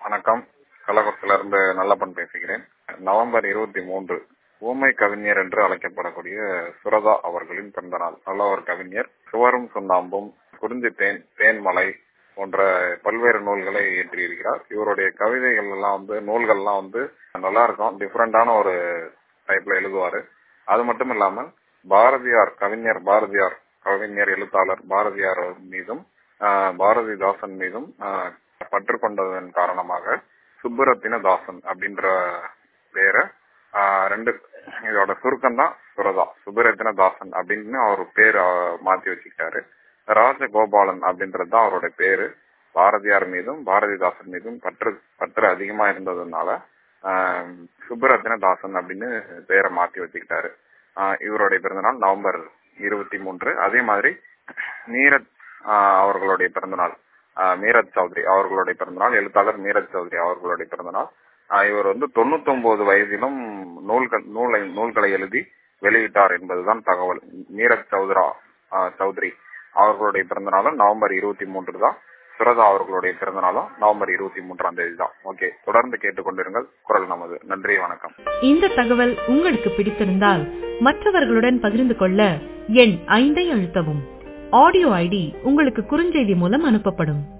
வணக்கம். கள்ளக்குறிச்சியிலிருந்து நல்லப்பன் பேசுகிறேன். நவம்பர் 23 ஊமை கவிஞர் என்று அழைக்கப்படக்கூடிய சுரதா அவர்களின் பிறந்த நாள். நல்ல ஒரு கவிஞர். சுவரும் சுண்ணாம்பும், குறிஞ்சி தேன், தேன்மலை போன்ற பல்வேறு நூல்களை இயற்றியிருக்கிறார். இவருடைய கவிதைகள் எல்லாம் நூல்கள்லாம் நல்லா இருக்கும். டிஃபரெண்டான ஒரு டைப்ல எழுதுவாரு. அது மட்டும் இல்லாமல் பாரதியார், கவிஞர் எழுத்தாளர் பாரதியார் மீதும் பாரதிதாசன் மீதும் பற்று கொண்டதன் காரணமாக சுப்புரத்தின தாசன் அப்படின்ற பேரை இதோட சுருக்கம் தான் சுரதா. சுப்புரத்தின தாசன் அப்படின்னு அவர் பேர் மாத்தி வச்சுக்கிட்டாரு. ராஜகோபாலன் அப்படின்றது தான் அவருடைய பேரு. பாரதியார் மீதும் பாரதிதாசன் மீதும் பற்று அதிகமா இருந்ததுனால சுப்புரத்தின தாசன் அப்படின்னு பேரை மாத்தி வச்சுக்கிட்டாரு. இவருடைய பிறந்தநாள் நவம்பர் 23. அதே மாதிரி நீரஜ் அவர்களுடைய பிறந்தநாள், மீரஜ் சௌத்ரி அவர்களுடைய பிறந்தநாள், எழுத்தாளர் மீரஜ் சௌத்ரி அவர்களுடைய பிறந்தநாள். இவர் 99 வயதிலும் நூல்களை எழுதி வெளியிட்டார் என்பதுதான் தகவல். மீரஜ் சௌத்ரி அவர்களுடைய பிறந்தநாளும் நவம்பர் 23 தான். சுரதா அவர்களுடைய பிறந்தநாளும் நவம்பர் 23ஆம் தேதி தான். ஓகே, தொடர்ந்து கேட்டுக்கொண்டிருங்கள் குரல் நமது. நன்றி, வணக்கம். இந்த தகவல் உங்களுக்கு பிடித்திருந்தால் மற்றவர்களுடன் பகிர்ந்து கொள்ள எண் 5 அழுத்தவும். ஆடியோ ஐடி உங்களுக்கு குறுஞ்செய்தி மூலம் அனுப்பப்படும்.